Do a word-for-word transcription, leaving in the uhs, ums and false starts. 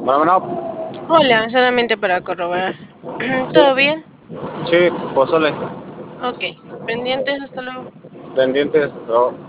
Bueno, Hola, solamente para corroborar. sí, ¿Todo bien? sí, pozole, Ok. Pendientes, hasta luego. pendientes, pero